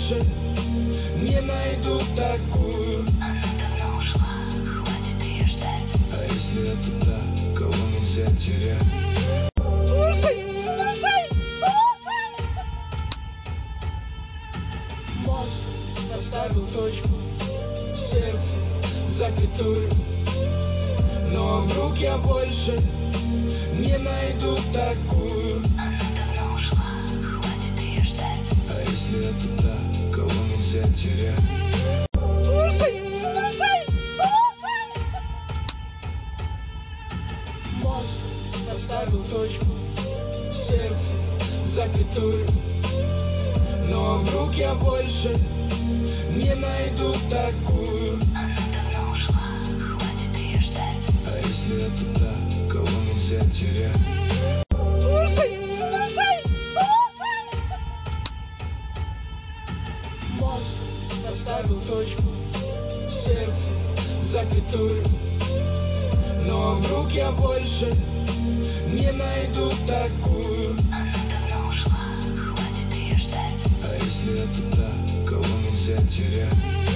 больше не найду такую. Она давно ушла, хватит ее ждать. А если это та, кого нельзя терять? Слушай! Мозг поставил точку, сердце запятую. Но вдруг я больше не найду такую. Она давно ушла, хватит ее ждать. А если это та, кого нельзя терять? Слушай! Мозг поставил точку, сердце запятую. Но вдруг я больше не найду такую. Она давно ушла, хватит ее ждать. А если это та, кого нельзя терять? Слушай! Мозг поставил точку, сердце запятую. Но вдруг я больше не найду такую. Она давно ушла, хватит ее ждать. А если это та, кого нельзя терять?